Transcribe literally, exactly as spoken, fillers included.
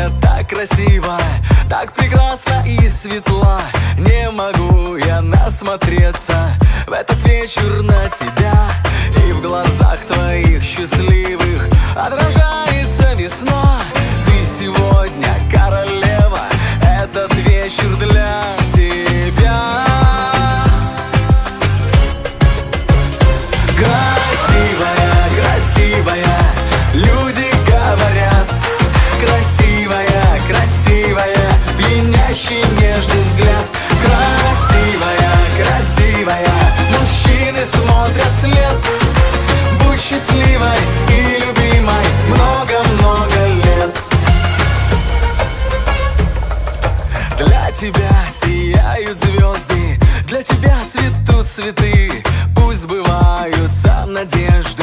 сегодня так красиво, так прекрасна и светла. Не могу я насмотреться в этот вечер на тебя. И в глазах твоих счастливых отражается весна. Ты сегодня королева, этот вечер для тебя. Красивая, красивая, люди говорят. Красивая, красивая, пьянящий нежный взгляд. Красивая, красивая, мужчины смотрят вслед. Будь счастливой и любимой много-много лет. Для тебя сияют звезды, для тебя цветут цветы. Пусть сбываются надежды.